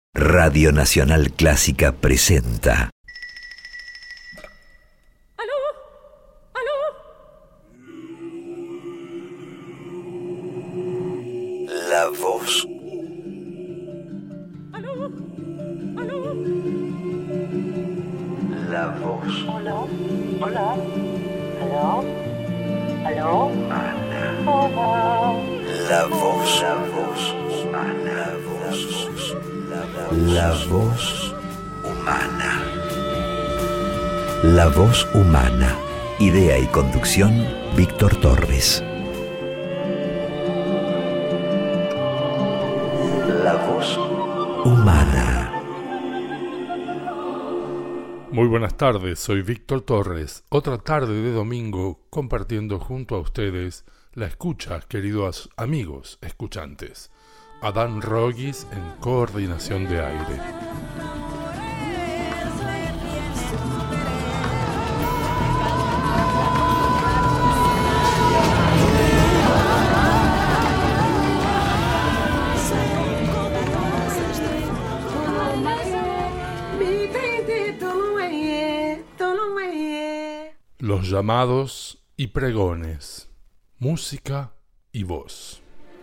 Radio Nacional Clásica presenta La Voz. La Voz. Hola. Hola. ¿Aló? ¿Aló? Ana. Hola. La Voz. La Voz. La Voz. La Voz Humana. La Voz Humana. Idea y conducción, Víctor Torres. La Voz Humana. Muy buenas tardes, soy Víctor Torres. Otra tarde de domingo compartiendo junto a ustedes la escucha, queridos amigos escuchantes. Adán Rogis en coordinación de aire. Los llamados y pregones, música y voz.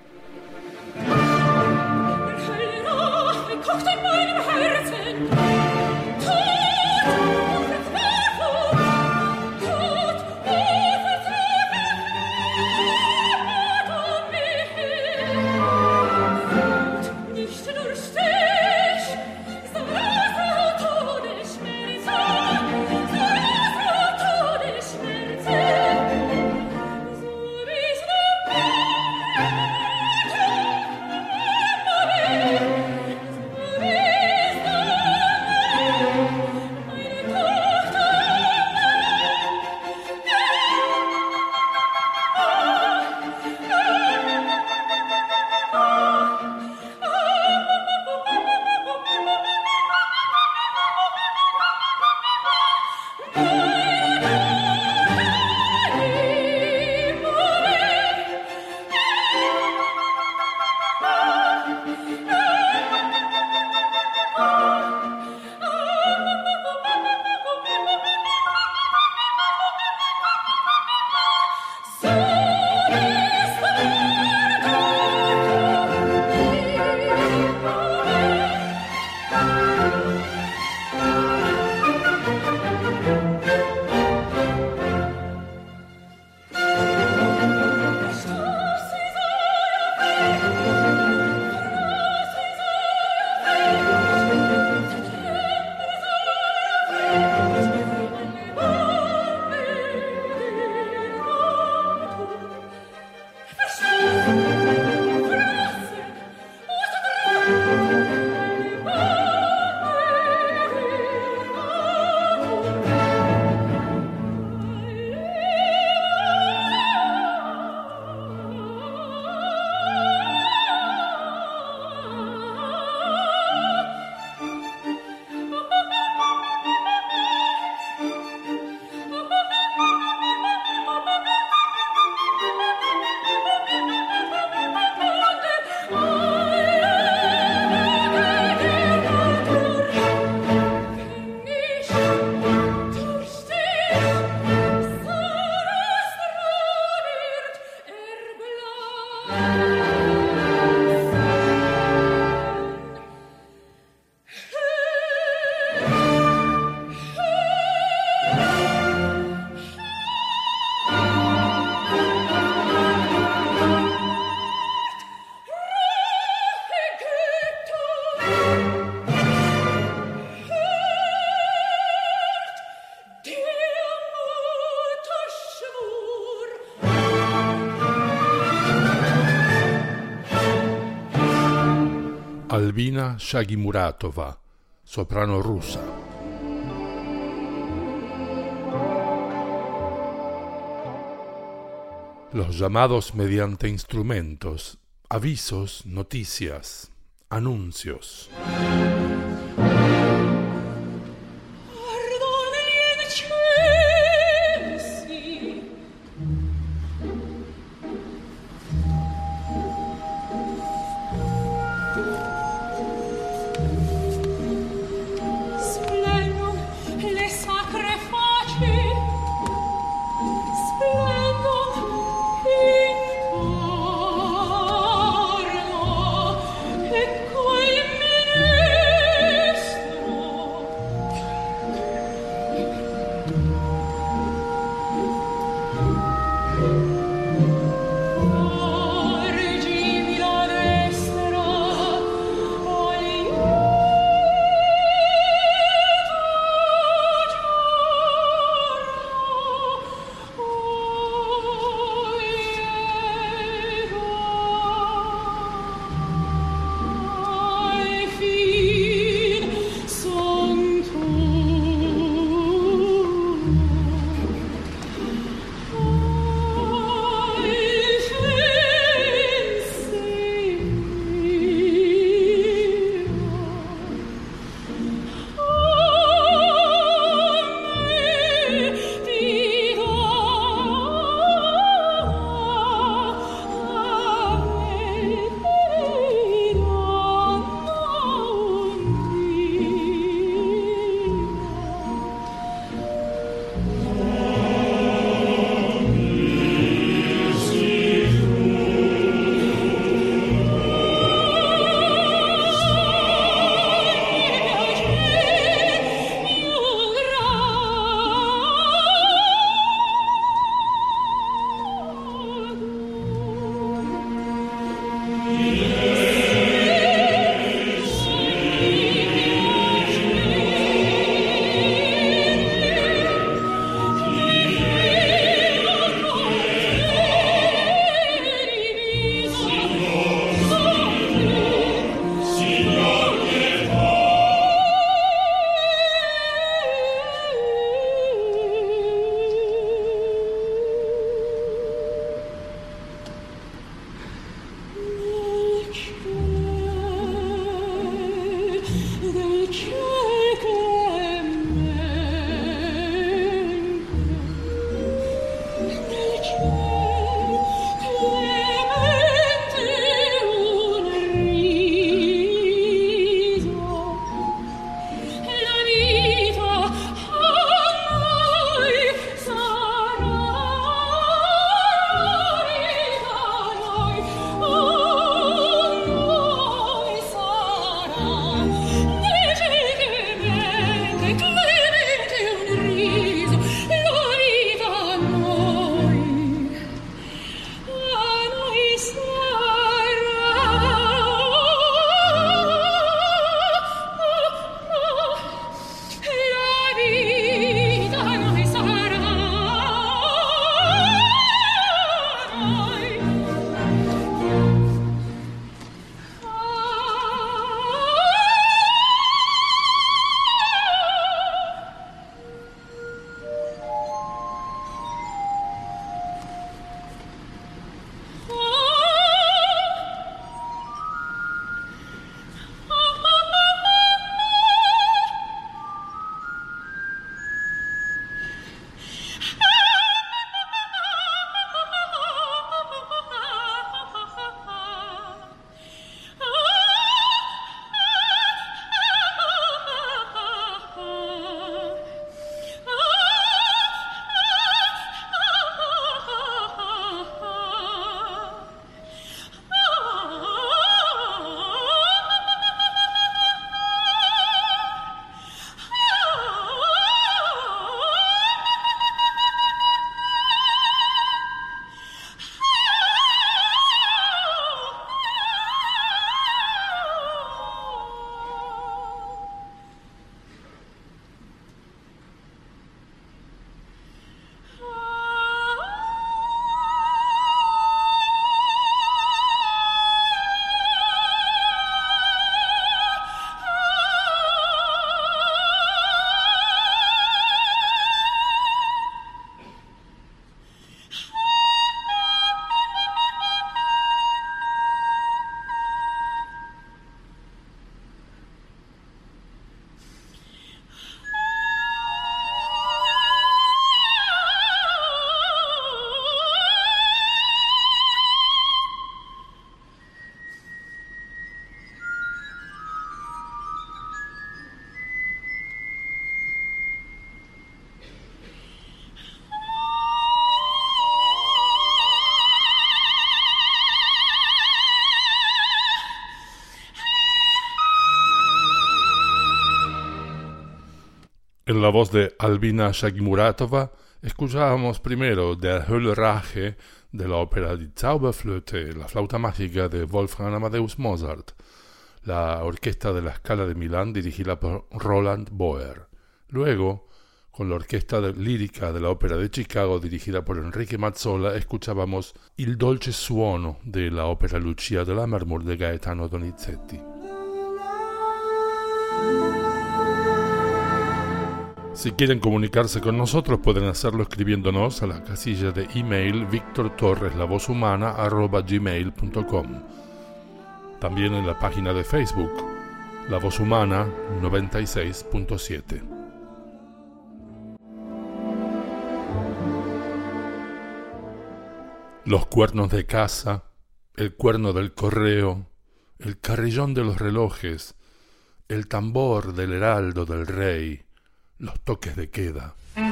Albina Shagimuratova, soprano rusa. Los llamados mediante instrumentos, avisos, noticias, anuncios. En la voz de Albina Shagmuratova escuchábamos primero Der Höllerrache de la ópera Die Zauberflöte, la flauta mágica de Wolfgang Amadeus Mozart, la orquesta de la Scala de Milán dirigida por Roland Boer. Luego, con la orquesta lírica de la ópera de Chicago dirigida por Enrique Mazzola, escuchábamos Il dolce suono de la ópera Lucia de Lammermoor de Gaetano Donizetti. Si quieren comunicarse con nosotros pueden hacerlo escribiéndonos a la casilla de email victortorreslavozhumana@gmail.com. También en la página de Facebook, La Voz Humana 96.7. Los cuernos de casa, el cuerno del correo, el carrillón de los relojes, el tambor del heraldo del rey, los toques de queda.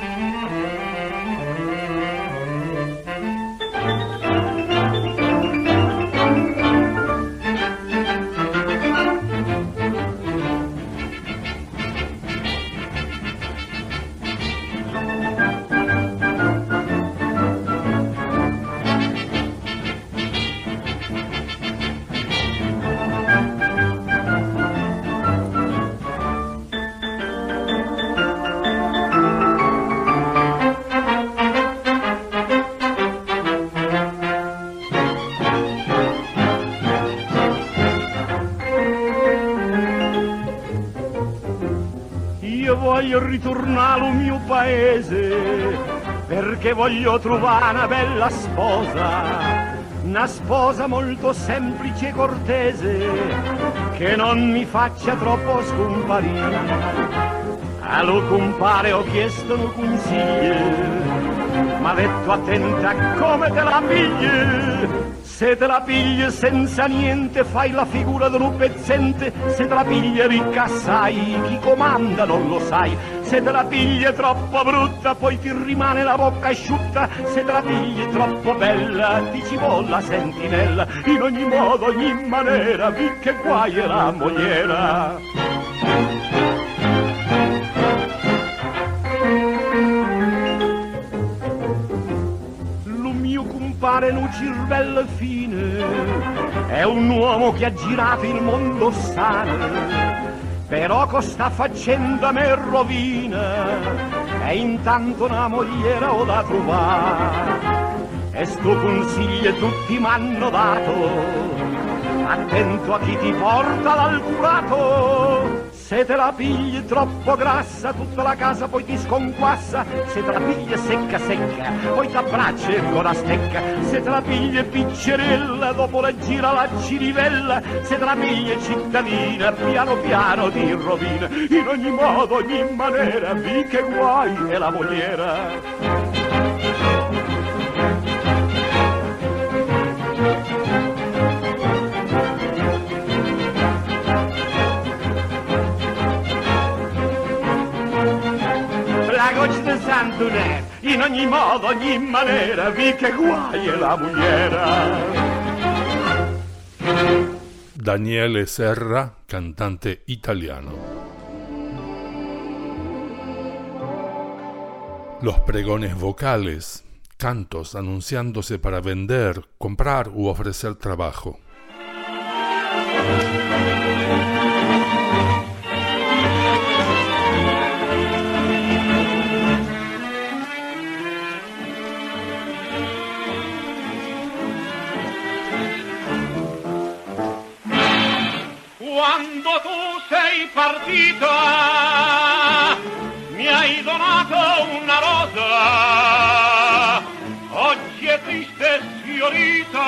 Voglio ritornare al mio paese perché voglio trovare una bella sposa molto semplice e cortese che non mi faccia troppo scomparire. Allo compare ho chiesto un consiglio, m'ha detto attenta come te la pigli. Se te la pigli senza niente fai la figura di un pezzente, se te la pigli ricca sai, chi comanda non lo sai, se te la pigli troppo brutta poi ti rimane la bocca asciutta, se te la pigli troppo bella ti ci vuole la sentinella, in ogni modo, ogni maniera, vi che guai è la mogliera. Pare un cervello fine, è un uomo che ha girato il mondo sano, però con sta faccenda me rovina, e intanto una mogliera ho da trovare, e sto consiglio tutti m'hanno dato, attento a chi ti porta dal curato. Se te la pigli troppo grassa, tutta la casa poi ti sconquassa. Se te la pigli secca secca, poi t'abbraccia e con la stecca. Se te la pigli piccerella, dopo la gira la cirivella. Se te la pigli cittadina, piano piano ti rovina. In ogni modo, ogni maniera, vi che guai è la mogliera. In ogni modo, ogni maniera, vi che guai è la mogliera. Daniele Serra, cantante italiano. Los pregones vocales, cantos anunciándose para vender, comprar u ofrecer trabajo. Quando tu sei partita mi hai donato una rosa, oggi è triste e sfiorita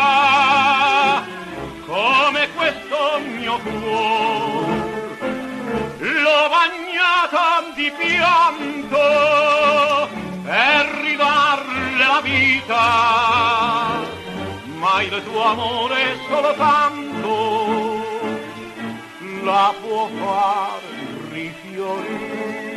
come questo mio cuore, l'ho bagnata di pianto per ridarle la vita, ma il tuo amore soltanto la può far rifiorire.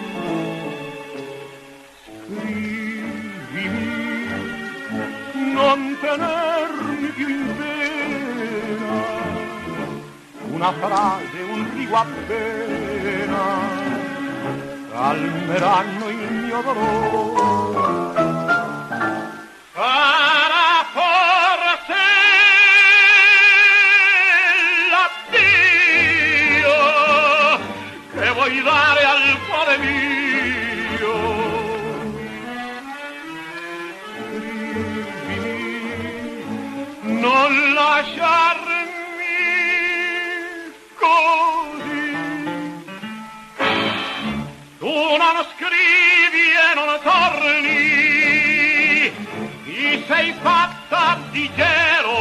Scrivimi, non tenermi più in pena, una frase, un rigo appena, calmeranno il mio dolore. Sarà forse l'addio che vuoi dare al cuore mio. Scrivimi, non lasciarmi così. Tu non scrivi e non torni, ti sei fatta di gelo,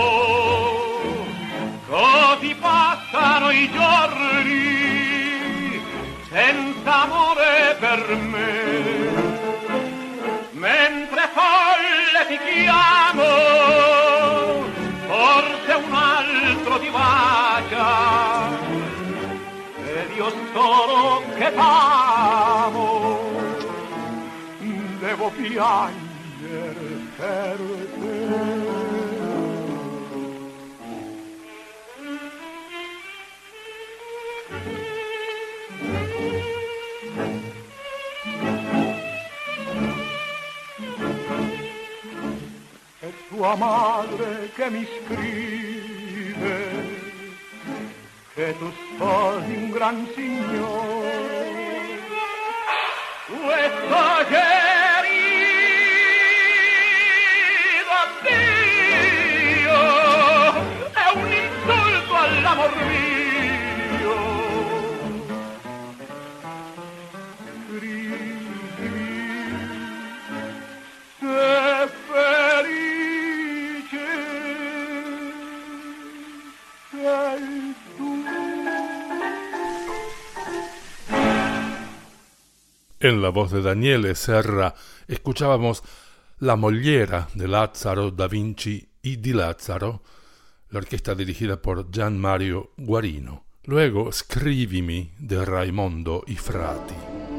così passano i giorni, senza amore per me. Mentre folle ti chiamo, forse un altro ti bacia, ed io solo che t'amo, devo piangere per te. È tua madre che mi scrive che tu sposi un gran signore. Questo querido Dio è un insulto all'amor mio. Scrivimi se felice sei tu. En la voz de Daniele Serra escuchábamos La Mollera de Lazzaro da Vinci y Di Lazzaro, la orquesta dirigida por Gian Mario Guarino. Luego Scrivimi de Raimondo y Frati.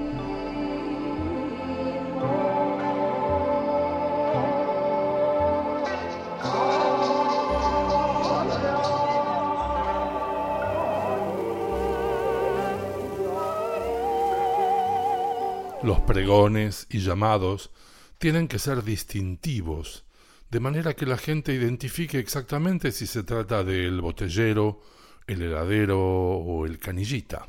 Los pregones y llamados tienen que ser distintivos, de manera que la gente identifique exactamente si se trata del botellero, el heladero o el canillita.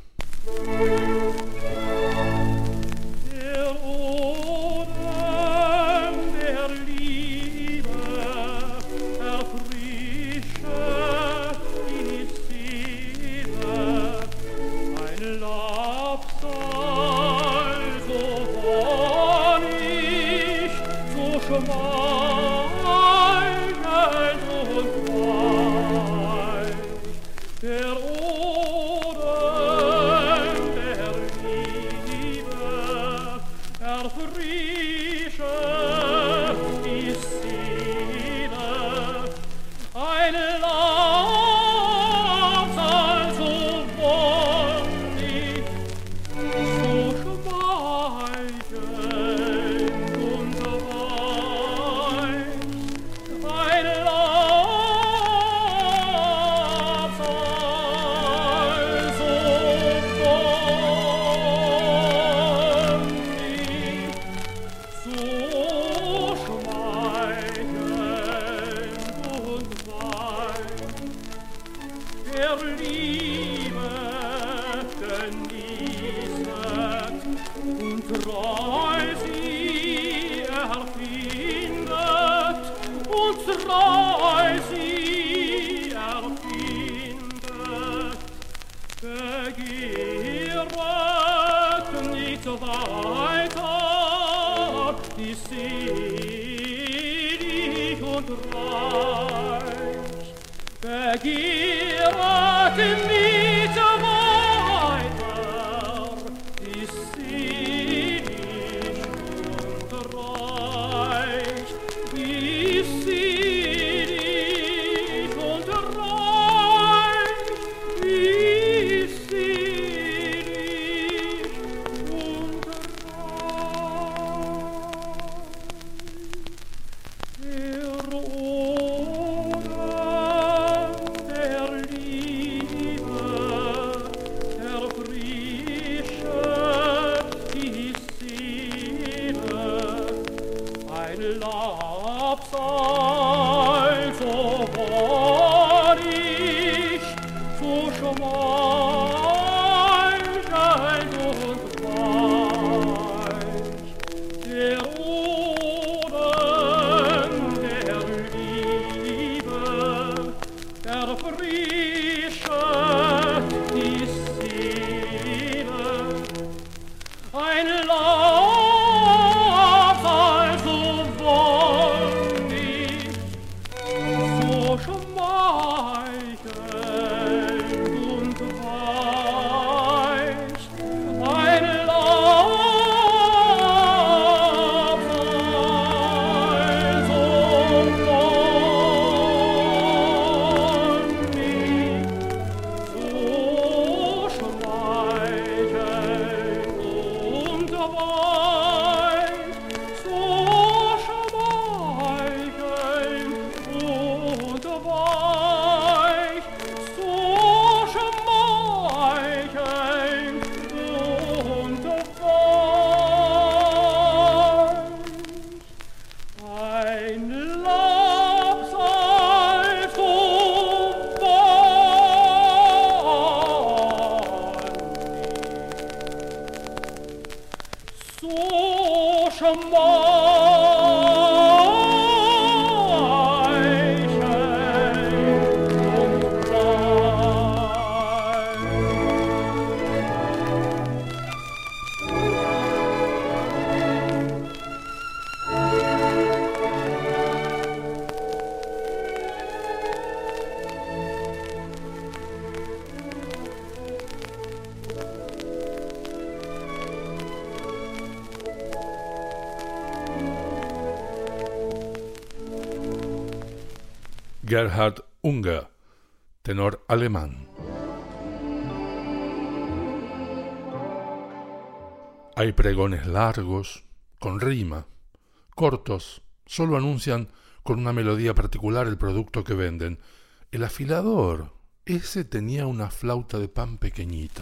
Gerhard Unger, tenor alemán. Hay pregones largos, con rima, cortos, solo anuncian con una melodía particular el producto que venden. El afilador, ese tenía una flauta de pan pequeñita.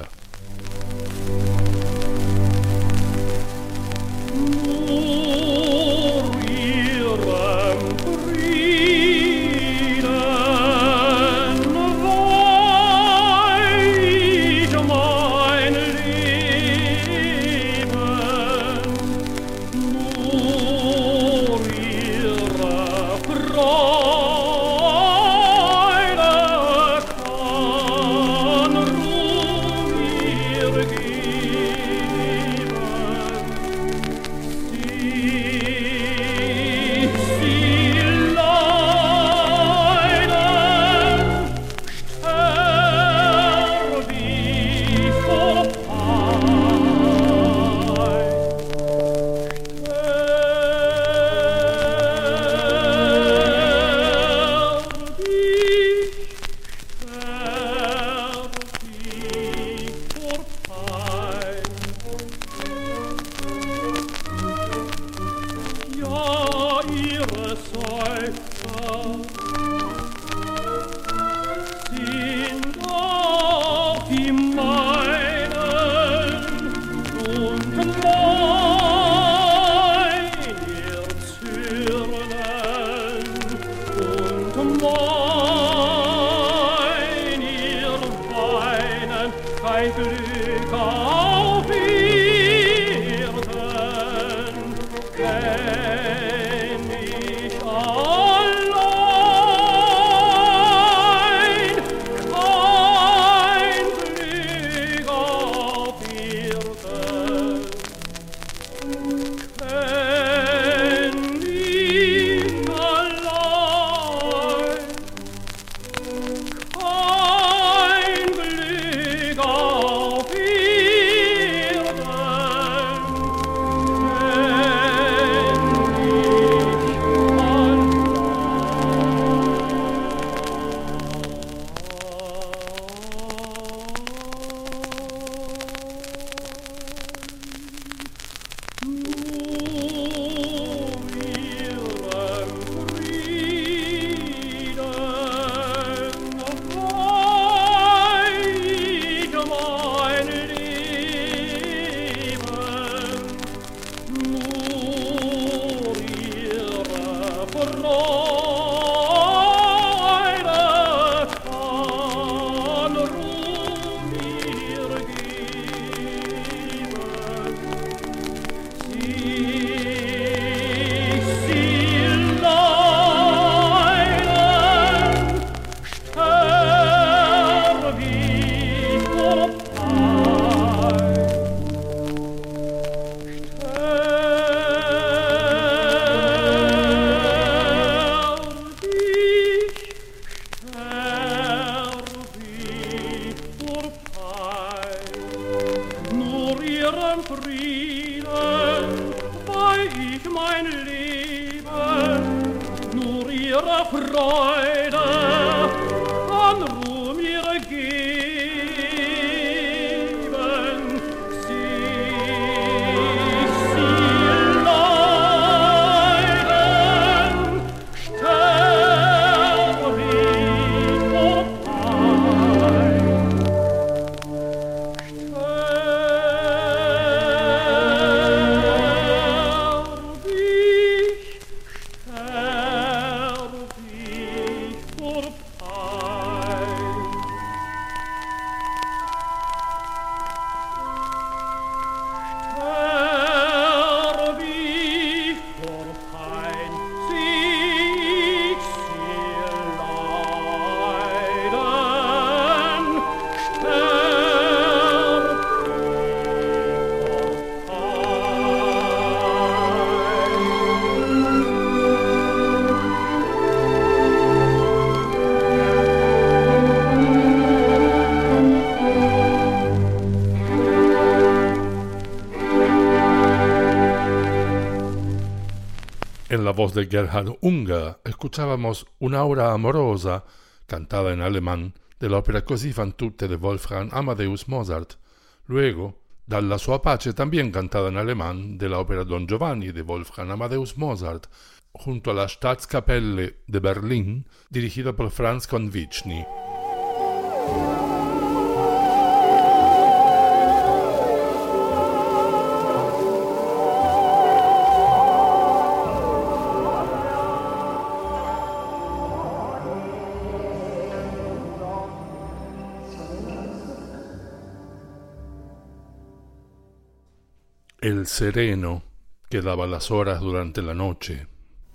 En la voz de Gerhard Unger escuchábamos Una aura amorosa, cantada en alemán, de la ópera Così fan tutte de Wolfgang Amadeus Mozart. Luego, Dalla sua pace, también cantada en alemán, de la ópera Don Giovanni de Wolfgang Amadeus Mozart, junto a la Staatskapelle de Berlín, dirigida por Franz Konvichny. El sereno que daba las horas durante la noche.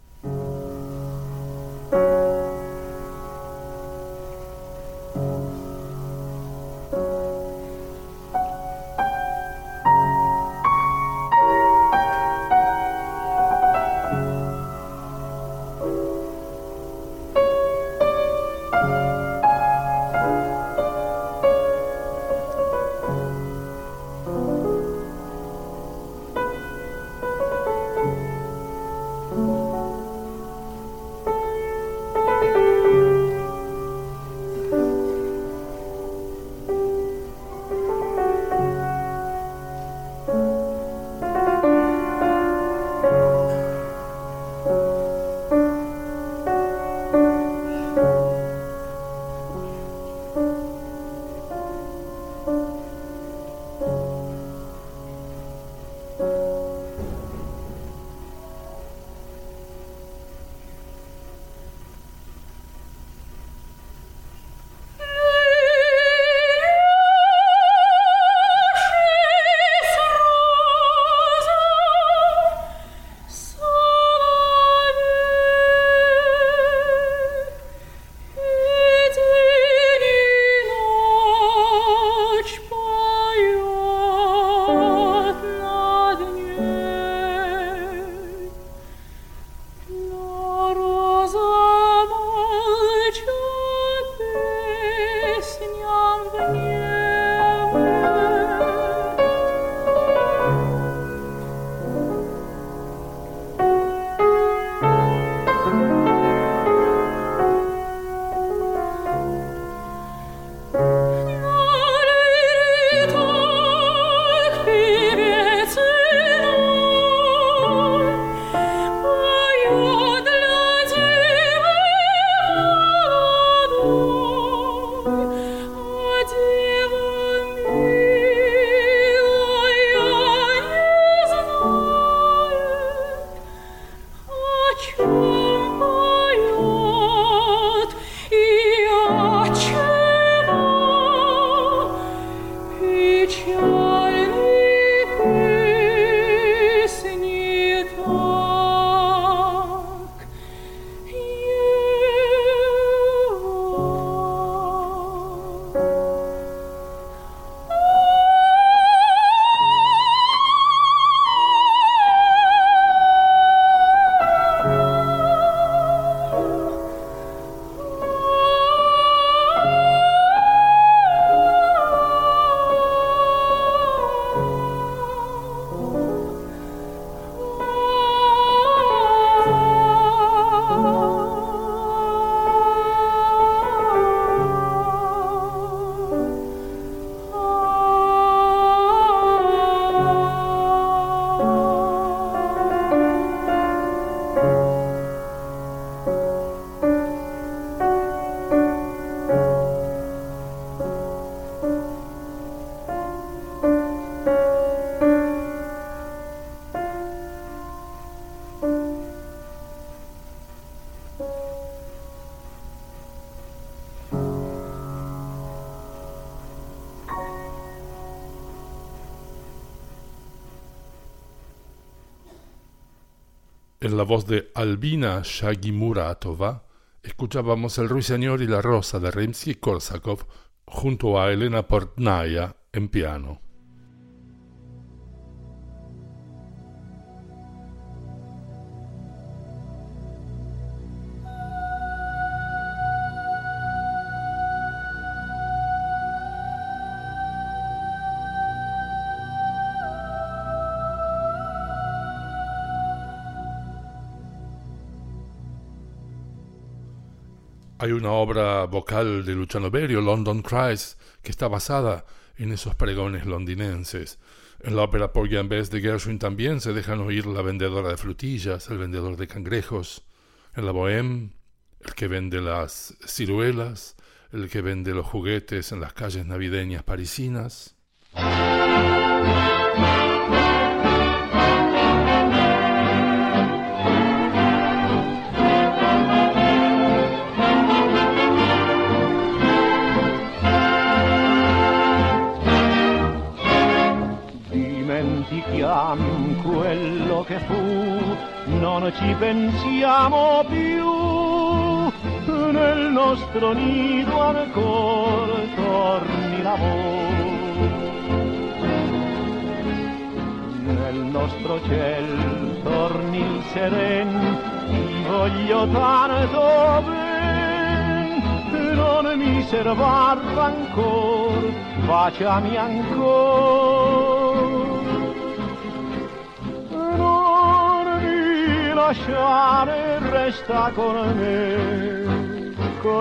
En la voz de Albina Shagimuratova escuchábamos El ruiseñor y la rosa de Rimsky-Korsakov junto a Elena Portnaya en piano. Hay una obra vocal de Luciano Berio, London Cries, que está basada en esos pregones londinenses. En la ópera Porgy and Bess de Gershwin también se dejan oír la vendedora de frutillas, el vendedor de cangrejos. En la Bohème, el que vende las ciruelas, el que vende los juguetes en las calles navideñas parisinas. Dimentichiamo quello che fu, non ci pensiamo più, nel nostro nido ancora torni l'amore, nel nostro ciel torni il seren, ti voglio tanto ben, non mi servar ancora, baciami ancora. Lasciare, resta con me,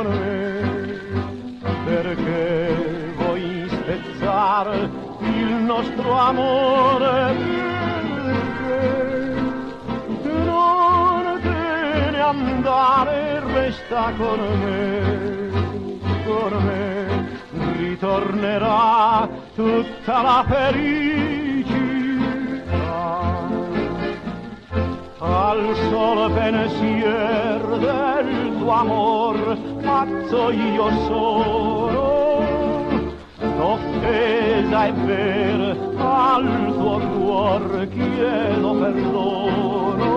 perché vuoi spezzare il nostro amore, perché non te ne andare, resta con me, ritornerà tutta la felicità. Al solo pensiero del tuo amor pazzo io sono, l'offesa è vera, al tuo cuore chiedo perdono.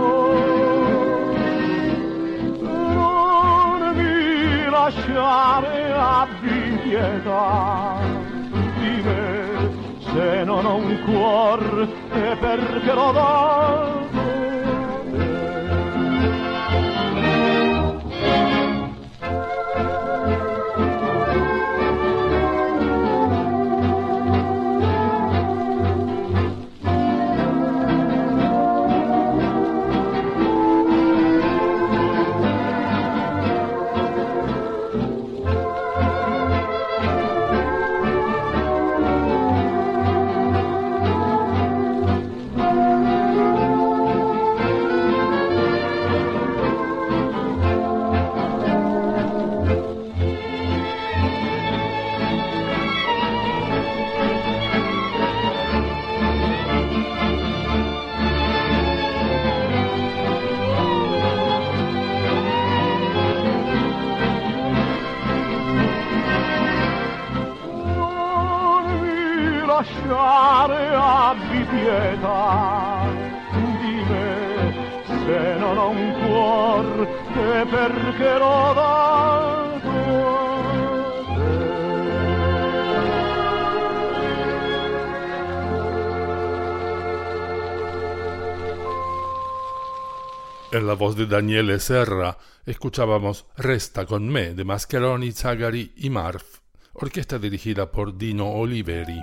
Non mi lasciare, abbi pietà di me, se non ho un cuore è perché l'ho dato. Abbi pietà di me, se non ho un cuor è perché l'ho dato a te. En la voz de Daniele Serra escuchábamos Resta con me de Mascheroni, Zagari y Marf, orquesta dirigida por Dino Oliveri.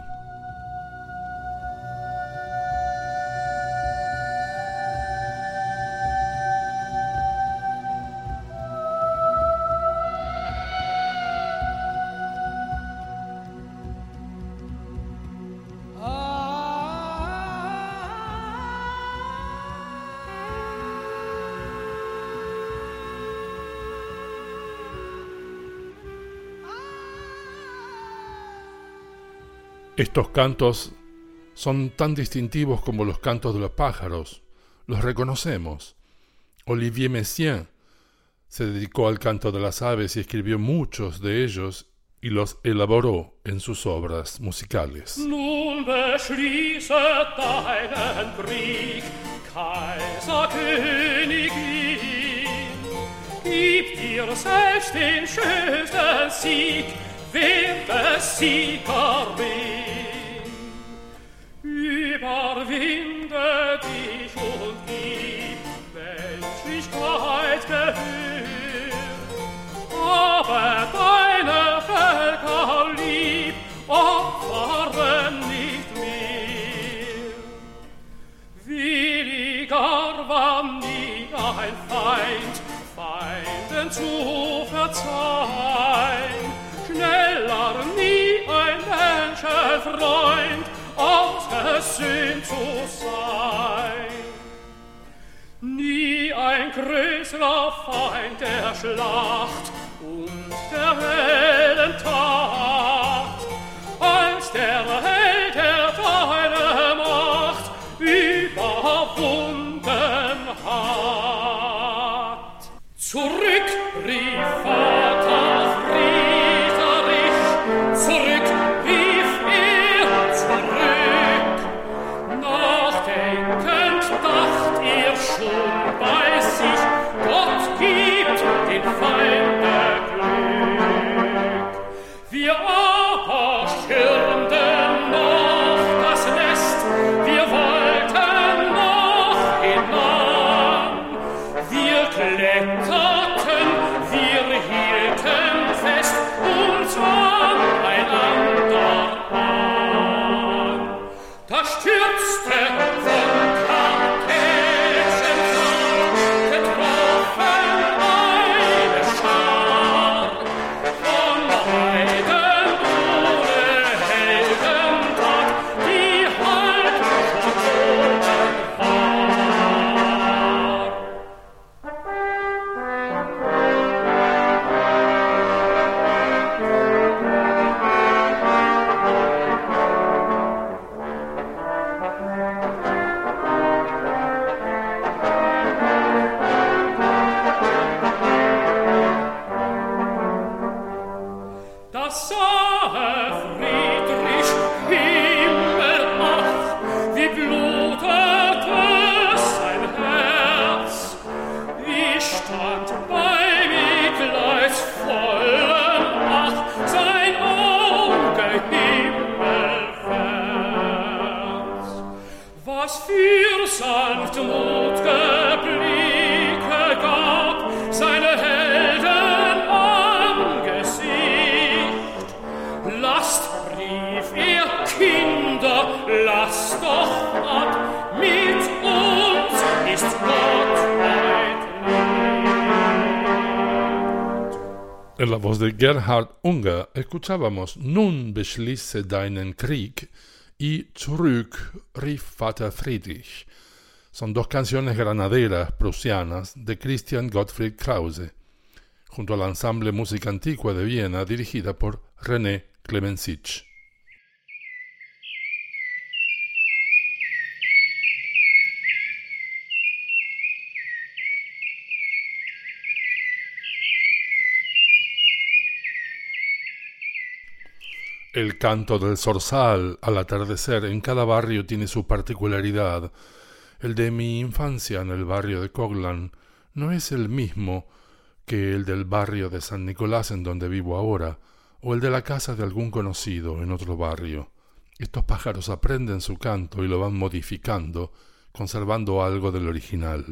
Estos cantos son tan distintivos como los cantos de los pájaros. Los reconocemos. Olivier Messiaen se dedicó al canto de las aves y escribió muchos de ellos y los elaboró en sus obras musicales. Nun beschließet deinen Krieg, Kaiser, Königin, gib dir selbst den schönsten Sieg, werde Siegerin. Überwinde dich und gib Menschlichkeit Gehör, aber deine Völker lieb opfern nicht mehr. Williger war nie ein Feind, Feinden zu verzeihen. Schneller nie ein Menschenfreund ausgesöhnt zu sein. Nie ein größerer Feind der Schlacht und der Heldentat, als der Held, der deine Macht überwunden hat. Zurück, rief Vater Friedrich, zurück, rief er, zurück. Nachdenkend dacht er schon bei sich, Gott gibt den Feinden Glück. Wir aber schirmten noch das Nest, wir wollten noch hinan. Wir kletterten, wir hielten fest und sahen einander an. Da stürzte von Kartätschen getroffen eine Schar von Heiden ohne Heldentat, die halt schon oben war. Das sah Friedrich himmelach, wie blutete sein Herz, wie stand bei mitleidsvollen Ach sein Auge himmelwärts. Was für sanftmut'ge Blicke gab seine Helden Angesicht. Lasst, rief er, Kinder, lasst doch ab, mit uns ist Gott weit lieb. En la voz de Gerhard Unger escuchábamos Nun beschließe deinen Krieg y Zurück, rief Vater Friedrich. Son dos canciones granaderas prusianas de Christian Gottfried Krause, junto al ensamble Música Antigua de Viena dirigida por René Clemencich. El canto del zorzal al atardecer en cada barrio tiene su particularidad. El de mi infancia en el barrio de Coglan no es el mismo que el del barrio de San Nicolás en donde vivo ahora, o el de la casa de algún conocido en otro barrio. Estos pájaros aprenden su canto y lo van modificando, conservando algo del original.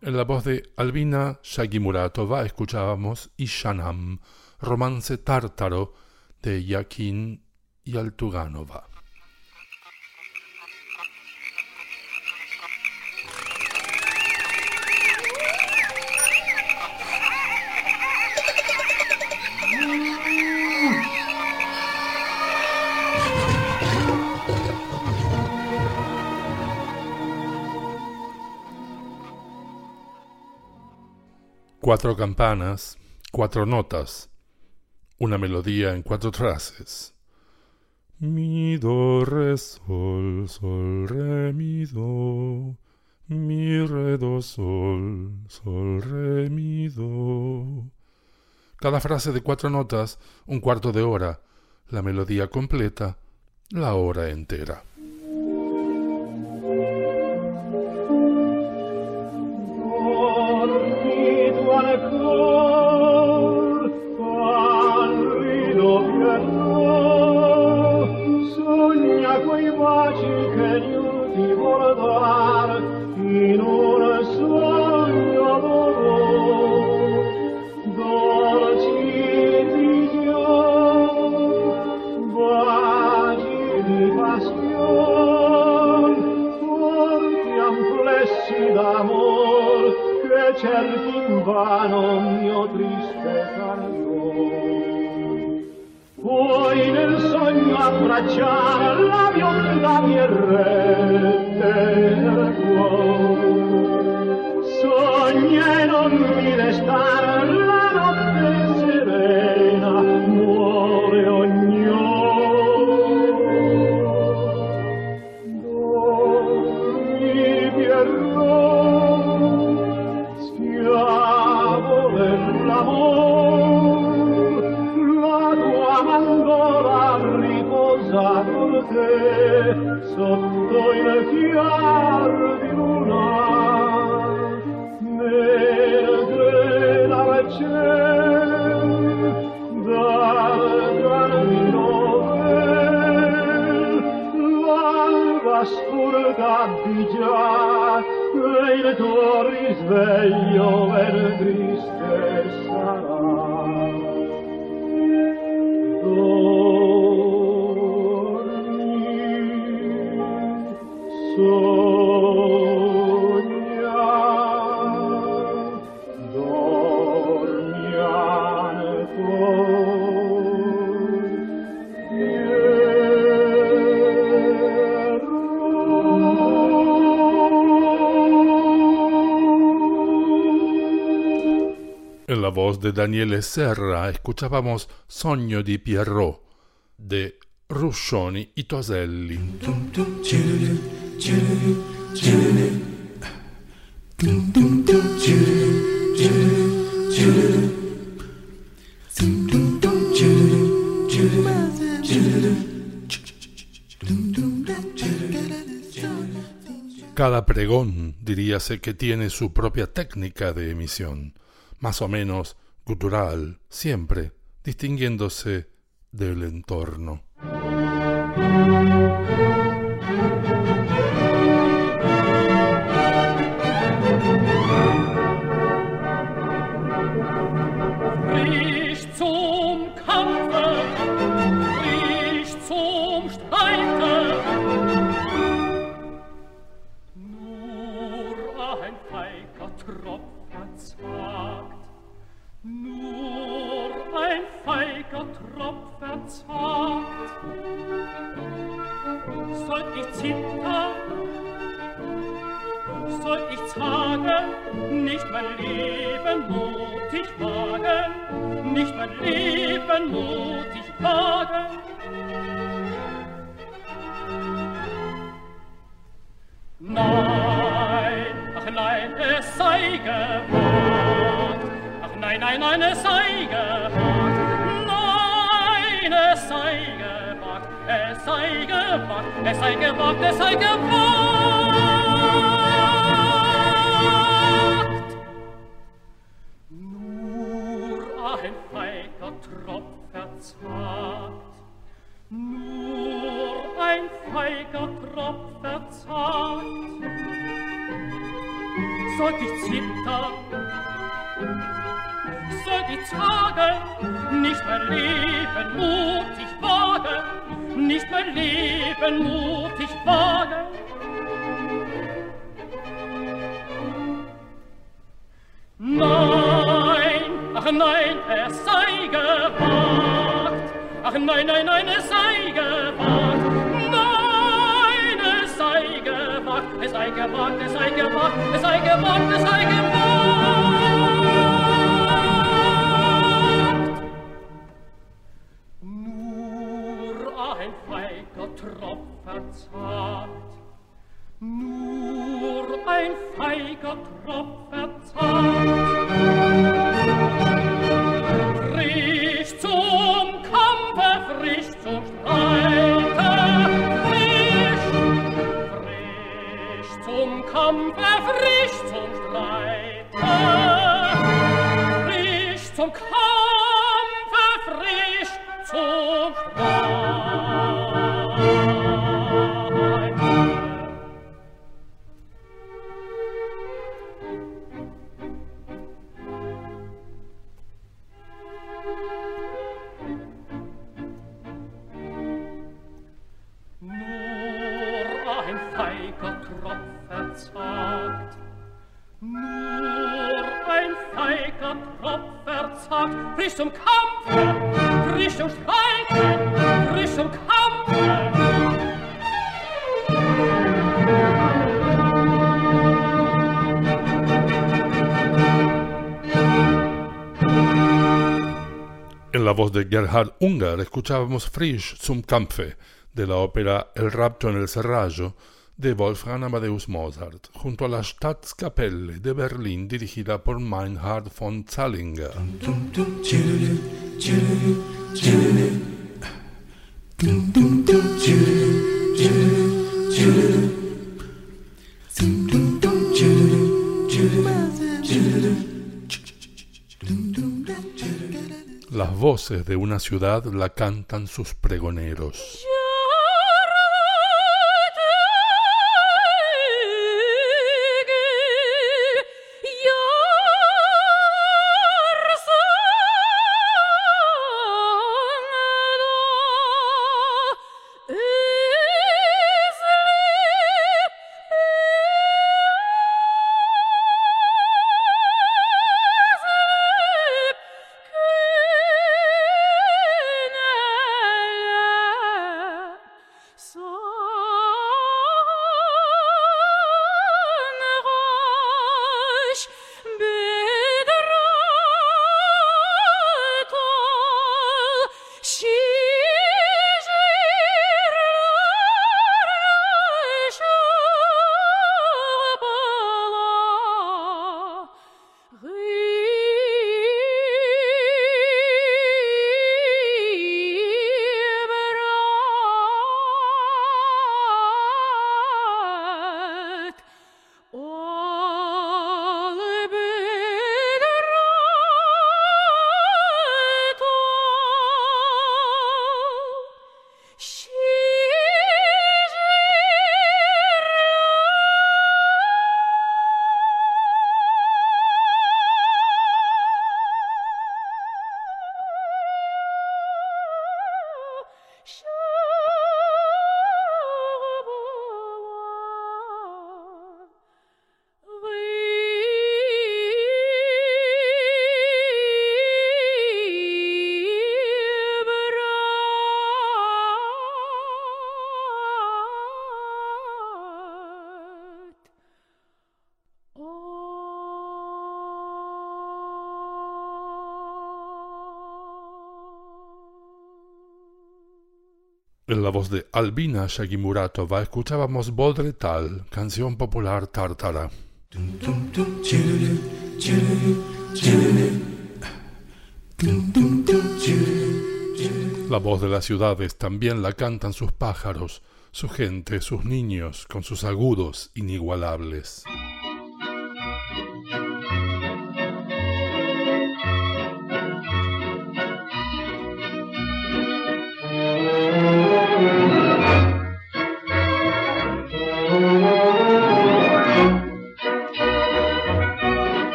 En la voz de Albina Shagimuratova escuchábamos Ishanam, romance tártaro de Yakin Yaltuganova. Cuatro campanas, cuatro notas, una melodía en cuatro frases. Mi, do, re, sol, sol, re, mi, do, mi, re, do, sol, sol, re, mi, do. Cada frase de cuatro notas, un cuarto de hora, la melodía completa, la hora entera. Sogna quei baci che ti vuol dar in un sogno d'oro, dolci di gioia, baci di passione, forti amplessi d'amor che cerchi invano mio triste cardone. Puoi nel sogno abbracciare la bionda mia rete nel cuore. Sogna e non mi restare la notte serena, muore ognuno. Dormi Pierrot, schiavo dell'amore, mandora riposa con te sotto il chiaro di luna, mentre dal cielo dal cammino l'alba spurga di già e il tuo risveglio ben triste sarà. En la voz de Daniele Serra escuchábamos Sogno di Pierrot de Ruscioni y Toselli. Cada pregón diríase que tiene su propia técnica de emisión, más o menos gutural, siempre distinguiéndose del entorno. Frisch zum Kampfe, frisch zum Streite, nur ein feiger Tropf verzagt, nur ein feiger Tropf verzagt. Soll ich zittern, soll ich zagen, nicht mein Leben mutig wagen, nicht mein Leben mutig wagen. Nein, ach nein, es sei gewagt, ach nein, nein, nein, es sei gewagt, nein, es sei gewagt, es sei gewagt, es sei gewagt, es sei gewagt. Nur ein feiger Tropf verzagt, nur ein feiger Tropf verzagt. sollt ich zittern, sollt ich zagen, nicht mein Leben mutig wagen, nicht mein Leben mutig wagen. Nein, ach nein, es sei gewagt, ach nein, nein, nein, es sei gewagt, nein, es sei gewagt, es sei gewagt, es sei gewagt, es sei gewagt, es sei gewagt. Nur ein feiger Tropf verzagt, nur ein feiger Tropf verzagt, frisch zum Kampfe, frisch zum Streite, frisch zum Kampfe, frisch zum Streite, frisch zum Kampfe, frisch zum Streite. Verzagt, nur ein feiger Tropf verzagt, frisch zum Kampfe, frisch zum Streiten, frisch zum Kampfe. En la voz de Gerhard Unger escuchábamos Frisch zum Kampfe, de la ópera El rapto en el serrallo, de Wolfgang Amadeus Mozart, junto a la Staatskapelle de Berlín dirigida por Meinhard von Zallinger. Las voces de una ciudad la cantan sus pregoneros. En la voz de Albina Shagimuratova escuchábamos Bodretal, canción popular tártara. La voz de las ciudades también la cantan sus pájaros, su gente, sus niños, con sus agudos inigualables.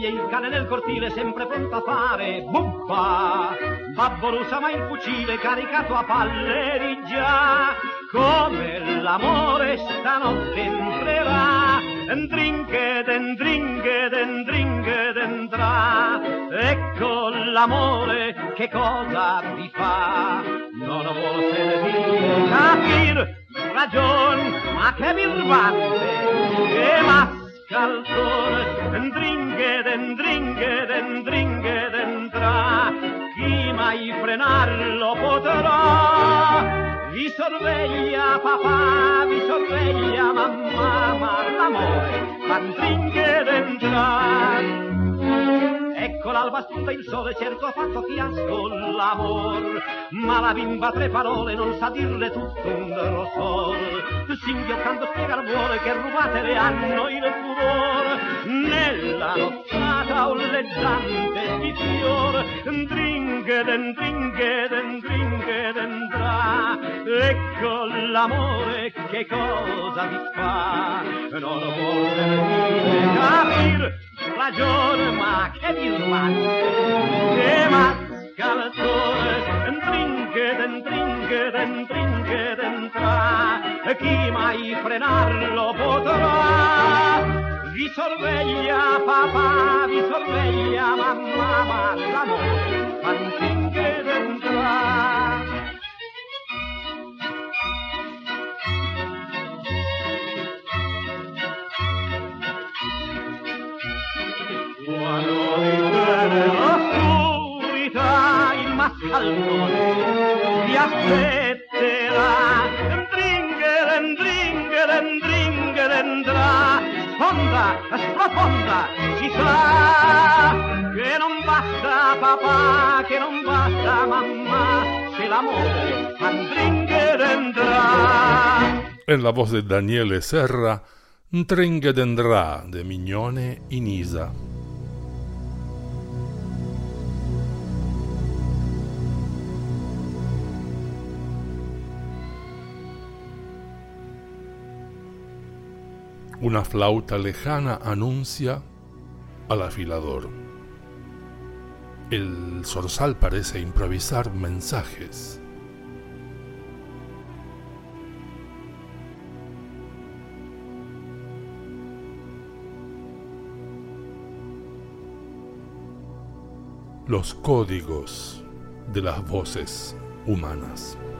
sveglia il cane nel cortile sempre pronto a fare bubba. Babbo russa ma il fucile caricato a pallereggia, come l'amore stanotte entrerà. Dringheden, dringheden, dringheden tra. Ecco l'amore che cosa vi fa. Non vuol servire capir ragion, ma che birbante, che mascalzone. Dringheden, dringheden, dringheden tra. Chi mai frenarlo potrà? Vi sorveglia papà, vi sorveglia mamma, ma l'amore fa dringheden tra. Ecco l'alba spunta il sole, certo ha fatto fiasco l'amor, ma la bimba tre parole non sa dirle tutto un rossor. Singhioccando spiegar vuole che rubate le hanno il furor, nella nottata olleggiante di fior. Dringheden, dringheden, dringheden tra. Ecco l'amore che cosa vi fa. Non vuol servire capir ragione, ma che birbante, che mascalzone. Dringheden, dringheden, dringheden tra. Chi mai frenarlo potrà? Vi sorveglia papà, vi sorveglia mamma, ma l'amore fa dringheden tra. Quando l'oscurità il mascalzone vi aspetterà. Dringheden, dringheden, dringheden tra. Sfonda, sprofonda, si sa che non basta papà, che non basta mamma, se l'amore fa dringheden tra. En la voz de Daniele Serra, Dringheden tra de Mignone in Isa. Una flauta lejana anuncia al afilador. El zorzal parece improvisar mensajes. Los códigos de las voces humanas.